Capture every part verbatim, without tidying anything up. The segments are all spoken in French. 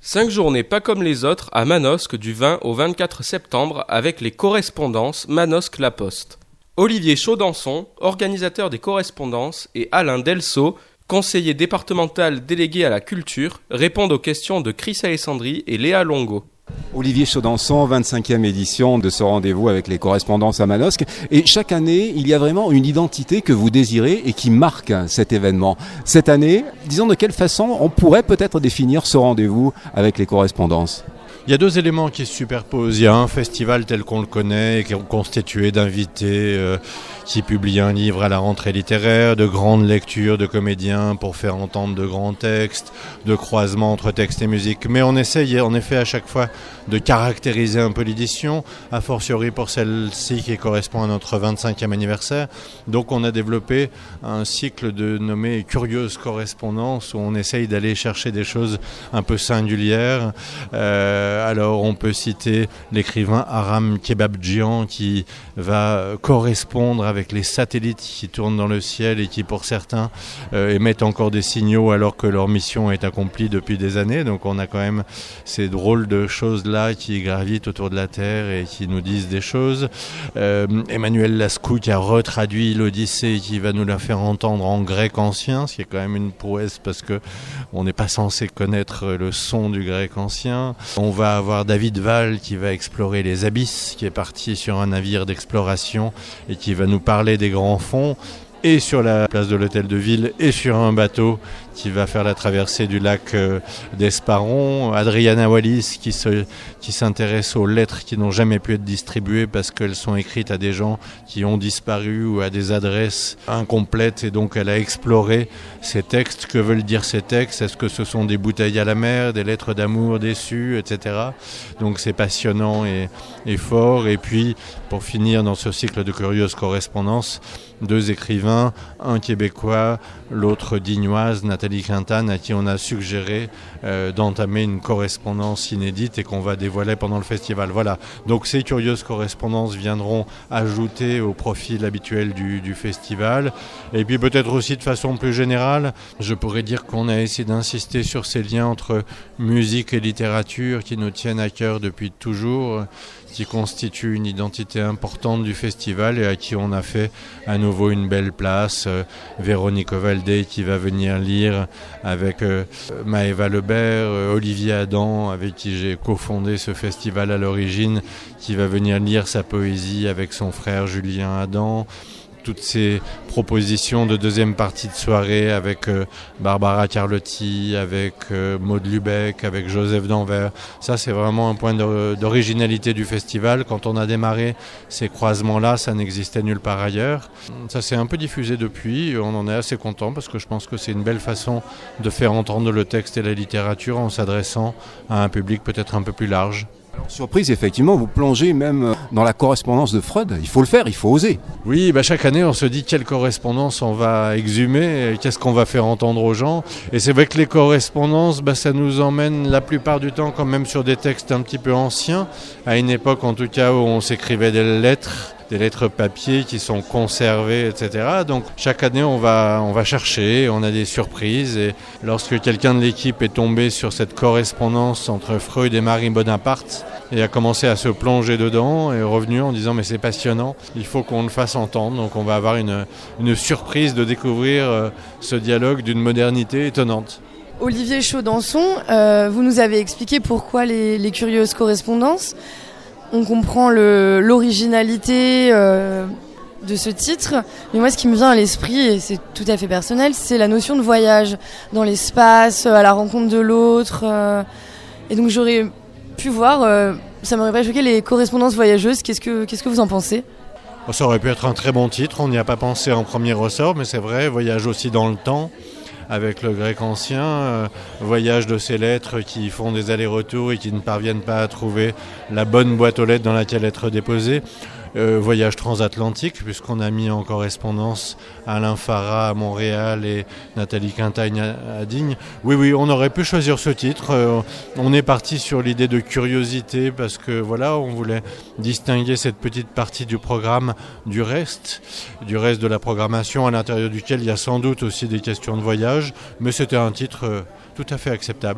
Cinq journées pas comme les autres à Manosque du vingt au vingt-quatre septembre avec les correspondances Manosque-La Poste. Olivier Chaudançon, organisateur des correspondances, et Alain Delceau, conseiller départemental délégué à la culture, répondent aux questions de Chris Alessandri et Léa Longo. Olivier Chaudançon, vingt-cinquième édition de ce rendez-vous avec les correspondances à Manosque. Et chaque année, il y a vraiment une identité que vous désirez et qui marque cet événement. Cette année, disons de quelle façon on pourrait peut-être définir ce rendez-vous avec les correspondances ? Il y a deux éléments qui se superposent. Il y a un festival tel qu'on le connaît, qui est constitué d'invités euh, qui publient un livre à la rentrée littéraire, de grandes lectures de comédiens pour faire entendre de grands textes, de croisements entre texte et musique. Mais on essaye en effet à chaque fois de caractériser un peu l'édition, a fortiori pour celle-ci qui correspond à notre vingt-cinquième anniversaire. Donc on a développé un cycle de nommé Curieuses correspondances où on essaye d'aller chercher des choses un peu singulières. Euh, Alors on peut citer l'écrivain Aram Kebabjian qui va correspondre avec les satellites qui tournent dans le ciel et qui pour certains euh, émettent encore des signaux alors que leur mission est accomplie depuis des années. Donc on a quand même ces drôles de choses-là qui gravitent autour de la Terre et qui nous disent des choses. Euh, Emmanuel Lascaux qui a retraduit l'Odyssée et qui va nous la faire entendre en grec ancien, ce qui est quand même une prouesse parce que on n'est pas censé connaître le son du grec ancien. On va avoir David Val qui va explorer les abysses, qui est parti sur un navire d'exploration et qui va nous parler des grands fonds, et sur la place de l'Hôtel de Ville et sur un bateau qui va faire la traversée du lac d'Esparon. Adriana Wallis qui, se, qui s'intéresse aux lettres qui n'ont jamais pu être distribuées parce qu'elles sont écrites à des gens qui ont disparu ou à des adresses incomplètes, et donc elle a exploré ces textes. Que veulent dire ces textes ? Est-ce que ce sont des bouteilles à la mer, des lettres d'amour déçues, et cetera. Donc c'est passionnant et, et fort. Et puis pour finir dans ce cycle de curieuses correspondances, deux écrivains, un québécois, l'autre dignoise, Nathalie Quintane, à qui on a suggéré euh, d'entamer une correspondance inédite et qu'on va dévoiler pendant le festival. Voilà, donc ces curieuses correspondances viendront ajouter au profil habituel du, du festival. Et puis peut-être aussi de façon plus générale, je pourrais dire qu'on a essayé d'insister sur ces liens entre musique et littérature qui nous tiennent à cœur depuis toujours, qui constituent une identité importante du festival et à qui on a fait à nouveau une belle place. Euh, Véronique Ovaldé qui va venir lire avec euh, Maëva Lebert, euh, Olivier Adam avec qui j'ai cofondé ce festival à l'origine, qui va venir lire sa poésie avec son frère Julien Adam. Toutes ces propositions de deuxième partie de soirée avec euh, Barbara Carlotti, avec euh, Maud Lubeck, avec Joseph Danvers. Ça, c'est vraiment un point de, d'originalité du festival. Quand on a démarré ces croisements-là, ça n'existait nulle part ailleurs. Ça s'est un peu diffusé depuis. On en est assez content parce que je pense que c'est une belle façon de faire entendre le texte et la littérature en s'adressant à un public peut-être un peu plus large. Alors, surprise, effectivement, vous plongez même dans la correspondance de Freud. Il faut le faire, il faut oser. Oui, bah chaque année, on se dit quelle correspondance on va exhumer, qu'est-ce qu'on va faire entendre aux gens. Et c'est vrai que les correspondances, bah, ça nous emmène la plupart du temps quand même sur des textes un petit peu anciens, à une époque en tout cas où on s'écrivait des lettres, des lettres papier qui sont conservées, et cetera. Donc chaque année, on va, on va chercher, on a des surprises. Et lorsque quelqu'un de l'équipe est tombé sur cette correspondance entre Freud et Marie Bonaparte, et a commencé à se plonger dedans, et est revenu en disant mais c'est passionnant, il faut qu'on le fasse entendre. Donc on va avoir une, une surprise de découvrir ce dialogue d'une modernité étonnante. Olivier Chaudançon, euh, vous nous avez expliqué pourquoi les, les curieuses correspondances. On comprend le, l'originalité euh, de ce titre, mais moi ce qui me vient à l'esprit, et c'est tout à fait personnel, c'est la notion de voyage dans l'espace, à la rencontre de l'autre. Euh, et donc j'aurais pu voir, euh, ça m'aurait pas choqué, les correspondances voyageuses. Qu'est-ce que, qu'est-ce que vous en pensez ? Ça aurait pu être un très bon titre, on n'y a pas pensé en premier ressort, mais c'est vrai, voyage aussi dans le temps. Avec le grec ancien, euh, voyage de ces lettres qui font des allers-retours et qui ne parviennent pas à trouver la bonne boîte aux lettres dans laquelle être déposées. Euh, voyage transatlantique, puisqu'on a mis en correspondance Alain Farah à Montréal et Nathalie Quintagne à, à Digne. Oui, oui, on aurait pu choisir ce titre. Euh, on est parti sur l'idée de curiosité, parce que voilà, on voulait distinguer cette petite partie du programme du reste, du reste de la programmation, à l'intérieur duquel il y a sans doute aussi des questions de voyage, mais c'était un titre euh, tout à fait acceptable.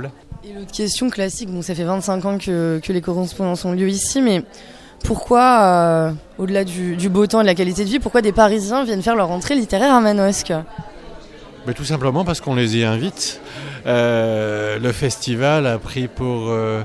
Et l'autre question classique, bon, ça fait vingt-cinq ans que, que les correspondances ont lieu ici, mais pourquoi, euh, au-delà du, du beau temps et de la qualité de vie, pourquoi des Parisiens viennent faire leur entrée littéraire à Manosque ? Mais tout simplement parce qu'on les y invite. Euh, le festival a pris pour euh,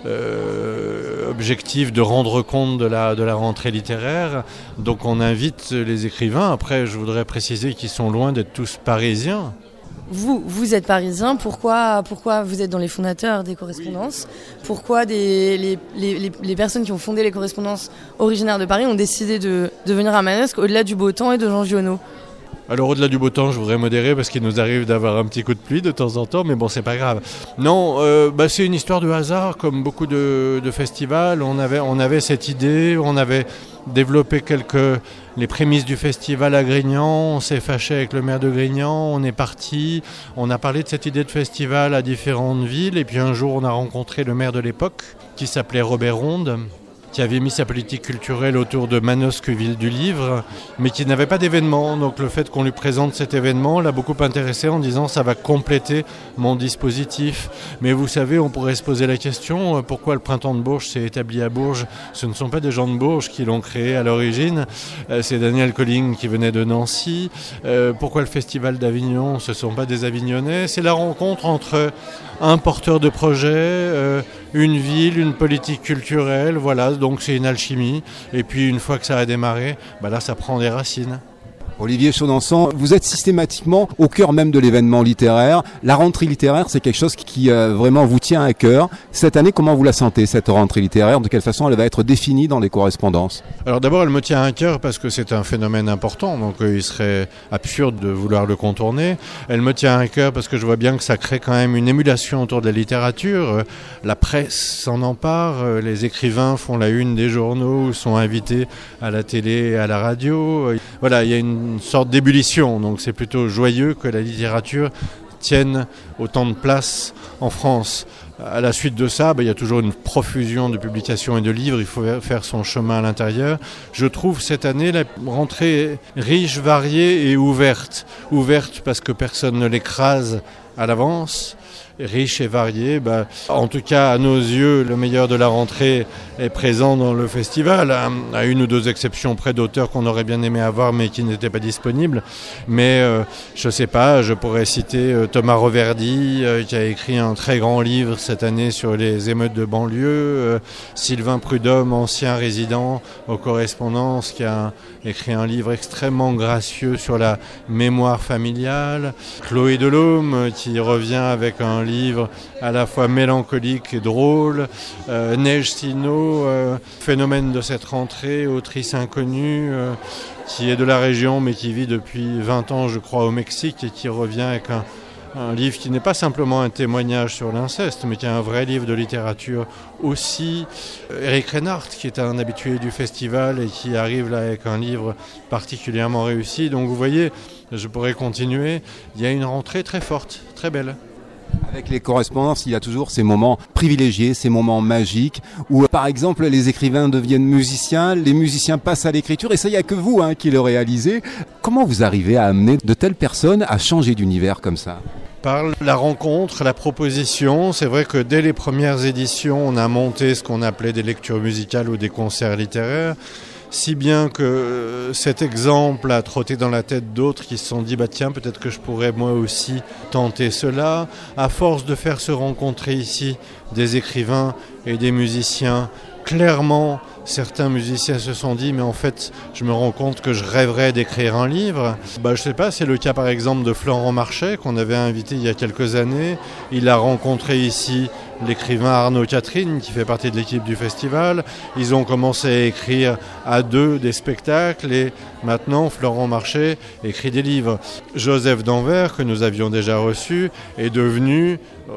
euh, objectif de rendre compte de la, de la rentrée littéraire. Donc on invite les écrivains. Après, je voudrais préciser qu'ils sont loin d'être tous parisiens. Vous, vous êtes parisien, pourquoi, pourquoi vous êtes dans les fondateurs des correspondances ? Pourquoi des, les, les, les personnes qui ont fondé les correspondances originaires de Paris ont décidé de, de venir à Manosque au-delà du beau temps et de Jean Giono ? Alors au-delà du beau temps, je voudrais modérer parce qu'il nous arrive d'avoir un petit coup de pluie de temps en temps, mais bon, c'est pas grave. Non, euh, bah, c'est une histoire de hasard, comme beaucoup de, de festivals. On avait, on avait cette idée, on avait développé quelques les prémices du festival à Grignan, on s'est fâché avec le maire de Grignan, on est parti, on a parlé de cette idée de festival à différentes villes, et puis un jour on a rencontré le maire de l'époque, qui s'appelait Robert Ronde, qui avait mis sa politique culturelle autour de Manosque, ville du livre, mais qui n'avait pas d'événement. Donc le fait qu'on lui présente cet événement l'a beaucoup intéressé en disant ça va compléter mon dispositif. Mais vous savez, on pourrait se poser la question, pourquoi le Printemps de Bourges s'est établi à Bourges ? Ce ne sont pas des gens de Bourges qui l'ont créé à l'origine, c'est Daniel Colling qui venait de Nancy. Euh, pourquoi le Festival d'Avignon ? Ce ne sont pas des Avignonnais. C'est la rencontre entre un porteur de projet, euh, une ville, une politique culturelle, voilà, donc c'est une alchimie. Et puis une fois que ça a démarré, bah là ça prend des racines. Olivier Chaudensan, vous êtes systématiquement au cœur même de l'événement littéraire. La rentrée littéraire, c'est quelque chose qui euh, vraiment vous tient à cœur. Cette année, comment vous la sentez, cette rentrée littéraire ? De quelle façon elle va être définie dans les correspondances ? Alors d'abord, elle me tient à cœur parce que c'est un phénomène important, donc euh, il serait absurde de vouloir le contourner. Elle me tient à cœur parce que je vois bien que ça crée quand même une émulation autour de la littérature. Euh, la presse s'en empare, euh, les écrivains font la une des journaux, sont invités à la télé et à la radio. Euh, voilà, il y a une une sorte d'ébullition, donc c'est plutôt joyeux que la littérature tienne autant de place en France. À la suite de ça, bah, il y a toujours une profusion de publications et de livres, il faut faire son chemin à l'intérieur. Je trouve cette année la rentrée riche, variée et ouverte. Ouverte parce que personne ne l'écrase à l'avance. Riche et varié, bah, en tout cas à nos yeux, le meilleur de la rentrée est présent dans le festival, à, à une ou deux exceptions près d'auteurs qu'on aurait bien aimé avoir mais qui n'étaient pas disponibles. Mais euh, je ne sais pas, je pourrais citer euh, Thomas Reverdy euh, qui a écrit un très grand livre cette année sur les émeutes de banlieue, euh, Sylvain Prudhomme, ancien résident aux correspondances, qui a écrit un livre extrêmement gracieux sur la mémoire familiale, Chloé Delhomme euh, qui revient avec un livre à la fois mélancolique et drôle, euh, Neige Sino, euh, phénomène de cette rentrée, autrice inconnue, euh, qui est de la région mais qui vit depuis vingt ans je crois au Mexique et qui revient avec un, un livre qui n'est pas simplement un témoignage sur l'inceste mais qui est un vrai livre de littérature aussi. Eric Reinhardt qui est un habitué du festival et qui arrive là avec un livre particulièrement réussi. Donc vous voyez, je pourrais continuer, il y a une rentrée très forte, très belle. Avec les correspondances, il y a toujours ces moments privilégiés, ces moments magiques, où par exemple les écrivains deviennent musiciens, les musiciens passent à l'écriture, et ça, il n'y a que vous hein, qui le réalisez. Comment vous arrivez à amener de telles personnes à changer d'univers comme ça ? Par la rencontre, la proposition, c'est vrai que dès les premières éditions, on a monté ce qu'on appelait des lectures musicales ou des concerts littéraires. Si bien que cet exemple a trotté dans la tête d'autres qui se sont dit bah tiens, peut-être que je pourrais moi aussi tenter cela. À force de faire se rencontrer ici des écrivains et des musiciens, clairement certains musiciens se sont dit mais en fait je me rends compte que je rêverais d'écrire un livre. Bah, je sais pas, c'est le cas par exemple de Florent Marchais qu'on avait invité il y a quelques années. Il a rencontré ici l'écrivain Arnaud Catherine qui fait partie de l'équipe du festival. Ils ont commencé à écrire à deux des spectacles et maintenant Florent Marchais écrit des livres. Joseph Danvers, que nous avions déjà reçu, est devenu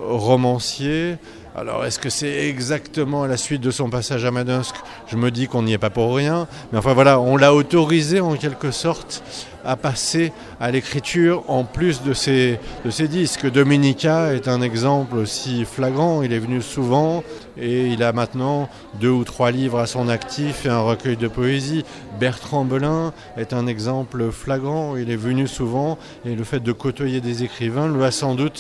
romancier. Alors, est-ce que c'est exactement à la suite de son passage à Manosque ? Je me dis qu'on n'y est pas pour rien. Mais enfin voilà, on l'a autorisé en quelque sorte à passer à l'écriture en plus de ses, de ses disques. Dominica est un exemple aussi flagrant. Il est venu souvent et il a maintenant deux ou trois livres à son actif et un recueil de poésie. Bertrand Belin est un exemple flagrant. Il est venu souvent et le fait de côtoyer des écrivains lui a sans doute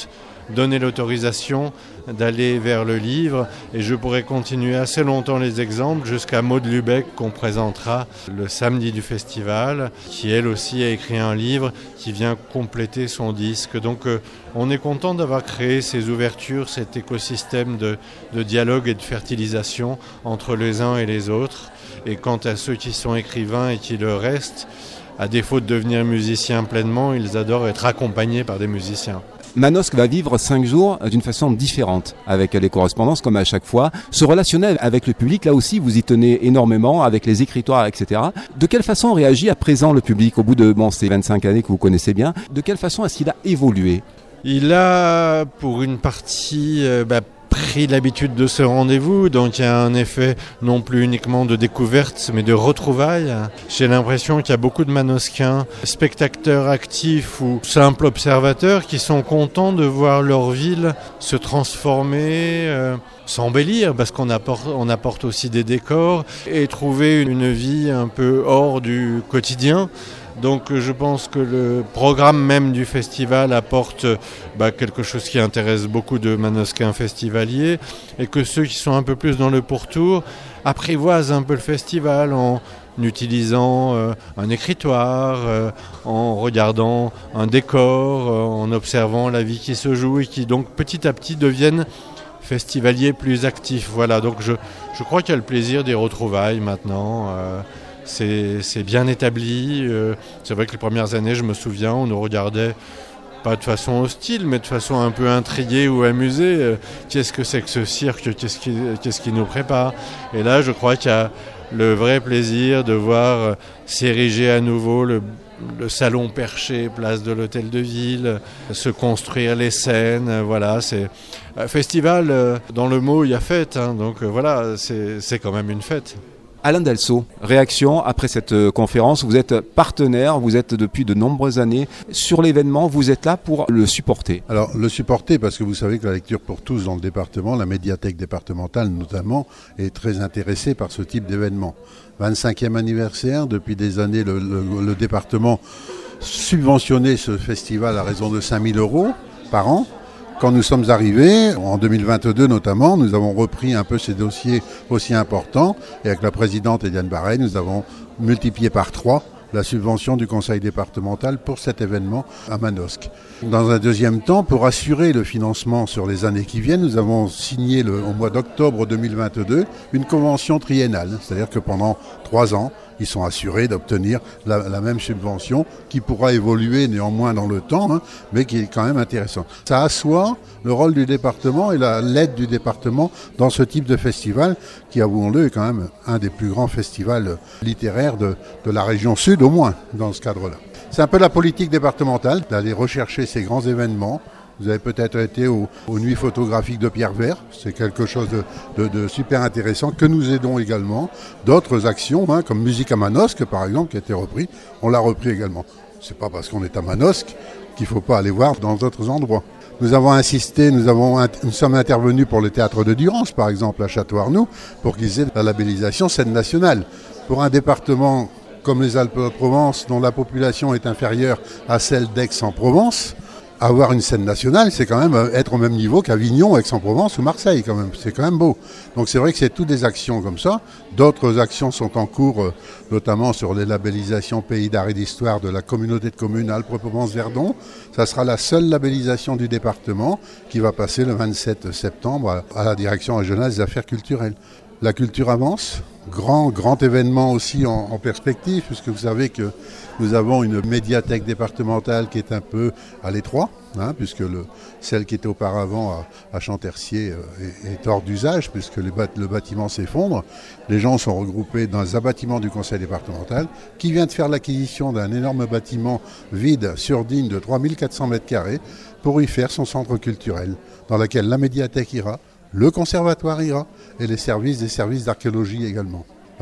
donné l'autorisation d'aller vers le livre. Et je pourrais continuer assez longtemps les exemples jusqu'à Maud Lubeck qu'on présentera le samedi du festival, qui elle aussi a écrit un livre qui vient compléter son disque. Donc euh, on est content d'avoir créé ces ouvertures, cet écosystème de, de dialogue et de fertilisation entre les uns et les autres. Et quant à ceux qui sont écrivains et qui le restent, à défaut de devenir musiciens pleinement, ils adorent être accompagnés par des musiciens. Manosque va vivre cinq jours d'une façon différente avec les correspondances, comme à chaque fois. Se relationner avec le public, là aussi, vous y tenez énormément avec les écritoires, et cetera. De quelle façon réagit à présent le public au bout de bon, ces vingt-cinq années que vous connaissez bien? De quelle façon est-ce qu'il a évolué? Il a, pour une partie, euh, bah, pris l'habitude de ce rendez-vous, donc il y a un effet non plus uniquement de découverte, mais de retrouvailles. J'ai l'impression qu'il y a beaucoup de manosquins, spectateurs actifs ou simples observateurs qui sont contents de voir leur ville se transformer, euh, s'embellir, parce qu'on apporte, on apporte aussi des décors, et trouver une vie un peu hors du quotidien. Donc je pense que le programme même du festival apporte bah, quelque chose qui intéresse beaucoup de manosquins festivaliers, et que ceux qui sont un peu plus dans le pourtour apprivoisent un peu le festival en utilisant euh, un écritoire, euh, en regardant un décor, euh, en observant la vie qui se joue, et qui donc petit à petit deviennent festivaliers plus actifs. Voilà, donc je, je crois qu'il y a le plaisir des retrouvailles maintenant. Euh, C'est, c'est bien établi. Euh, c'est vrai que les premières années, je me souviens, on nous regardait pas de façon hostile, mais de façon un peu intriguée ou amusée. Euh, qu'est-ce que c'est que ce cirque ? Qu'est-ce qui, qu'est-ce qui nous prépare ? Et là, je crois qu'il y a le vrai plaisir de voir euh, s'ériger à nouveau le, le salon perché, place de l'Hôtel de Ville, euh, se construire les scènes. Euh, voilà, c'est euh, festival. Euh, dans le mot, il y a fête, hein, donc euh, voilà, c'est, c'est quand même une fête. Alain Delso, réaction après cette conférence. Vous êtes partenaire, vous êtes depuis de nombreuses années sur l'événement, vous êtes là pour le supporter. Alors le supporter parce que vous savez que la lecture pour tous dans le département, la médiathèque départementale notamment, est très intéressée par ce type d'événement. vingt-cinquième anniversaire, depuis des années le, le, le département subventionnait ce festival à raison de cinq mille euros par an. Quand nous sommes arrivés, en deux mille vingt-deux notamment, nous avons repris un peu ces dossiers aussi importants, et avec la présidente Éliane Barret, nous avons multiplié par trois la subvention du conseil départemental pour cet événement à Manosque. Dans un deuxième temps, pour assurer le financement sur les années qui viennent, nous avons signé le, au mois d'octobre deux mille vingt-deux une convention triennale, c'est-à-dire que pendant trois ans, ils sont assurés d'obtenir la, la même subvention qui pourra évoluer néanmoins dans le temps, hein, mais qui est quand même intéressant. Ça assoit le rôle du département et la, l'aide du département dans ce type de festival qui, avouons-le, est quand même un des plus grands festivals littéraires de, de la région sud, au moins, dans ce cadre-là. C'est un peu la politique départementale d'aller rechercher ces grands événements. Vous avez peut-être été aux, aux nuits photographiques de Pierre Vert, c'est quelque chose de, de, de super intéressant que nous aidons également. D'autres actions, hein, comme Musique à Manosque par exemple, qui a été repris, on l'a repris également. C'est pas parce qu'on est à Manosque qu'il faut pas aller voir dans d'autres endroits. Nous avons insisté, nous, avons, nous sommes intervenus pour le théâtre de Durance par exemple à Château-Arnoux, pour qu'ils aient la labellisation scène nationale. Pour un département comme les Alpes-de-Provence, dont la population est inférieure à celle d'Aix-en-Provence, avoir une scène nationale, c'est quand même être au même niveau qu'Avignon, Aix-en-Provence ou Marseille quand même. C'est quand même beau. Donc c'est vrai que c'est toutes des actions comme ça. D'autres actions sont en cours, notamment sur les labellisations Pays d'art et d'histoire de la communauté de communes Alpes-Provence-Verdon. Ça sera la seule labellisation du département qui va passer le vingt-sept septembre à la direction régionale des affaires culturelles. La culture avance. Grand, grand événement aussi en, en perspective, puisque vous savez que nous avons une médiathèque départementale qui est un peu à l'étroit, hein, puisque le, celle qui était auparavant à, à Chantercier euh, est, est hors d'usage, puisque les bat, le bâtiment s'effondre. Les gens sont regroupés dans un bâtiment du conseil départemental qui vient de faire l'acquisition d'un énorme bâtiment vide sur Digne de trois mille quatre cents mètres carrés pour y faire son centre culturel, dans lequel la médiathèque ira, le conservatoire ira et les services des services d'archéologie également. Pas mal.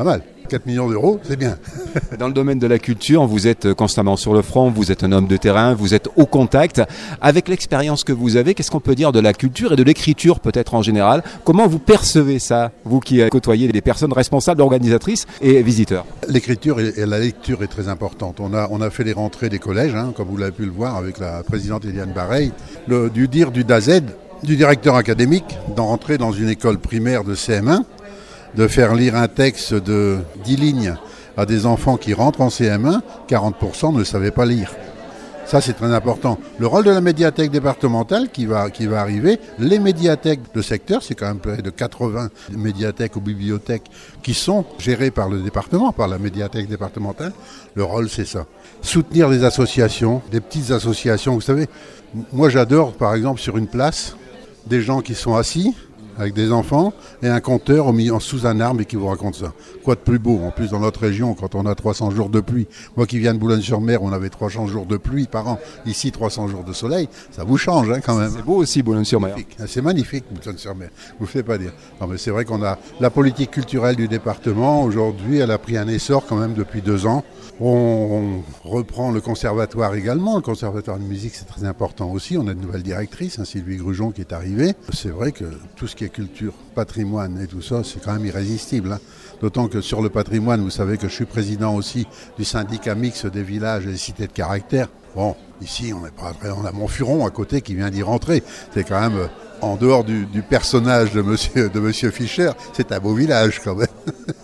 quatre millions d'euros, c'est bien. Dans le domaine de la culture, vous êtes constamment sur le front, vous êtes un homme de terrain, vous êtes au contact. Avec l'expérience que vous avez, qu'est-ce qu'on peut dire de la culture et de l'écriture peut-être en général? Comment vous percevez ça, vous qui côtoyez des personnes responsables, organisatrices et visiteurs? L'écriture et la lecture est très importante. On a, on a fait les rentrées des collèges, hein, comme vous l'avez pu le voir avec la présidente Eliane Bareil, le, du dire du D A Z, du directeur académique, d'en rentrer dans une école primaire de C M un, de faire lire un texte de dix lignes à des enfants qui rentrent en C M un, quarante pour cent ne savaient pas lire. Ça, c'est très important. Le rôle de la médiathèque départementale qui va, qui va arriver, les médiathèques de secteur, c'est quand même près de quatre-vingts médiathèques ou bibliothèques qui sont gérées par le département, par la médiathèque départementale. Le rôle, c'est ça. Soutenir des associations, des petites associations. Vous savez, moi, j'adore, par exemple, sur une place, des gens qui sont assis avec des enfants et un conteur au milieu, sous un arbre et qui vous raconte ça. Quoi de plus beau? En plus, dans notre région, quand on a trois cents jours de pluie, moi qui viens de Boulogne-sur-Mer, on avait trois cents jours de pluie par an. Ici, trois cents jours de soleil, ça vous change hein, quand même. C'est beau aussi, Boulogne-sur-Mer. C'est magnifique, Boulogne-sur-Mer. Vous ne faites pas dire. Non, mais c'est vrai qu'on a la politique culturelle du département. Aujourd'hui, elle a pris un essor quand même depuis deux ans. On, on reprend le conservatoire également. Le conservatoire de musique, c'est très important aussi. On a une nouvelle directrice, hein, Sylvie Grujon, qui est arrivée. C'est vrai que tout ce qui est culture, patrimoine et tout ça, c'est quand même irrésistible. Hein. D'autant que sur le patrimoine, vous savez que je suis président aussi du syndicat mixte des villages et des cités de caractère. Bon, ici, on, est pas, on a Montfuron à côté qui vient d'y rentrer. C'est quand même, en dehors du, du personnage de monsieur, de monsieur Fischer, c'est un beau village quand même.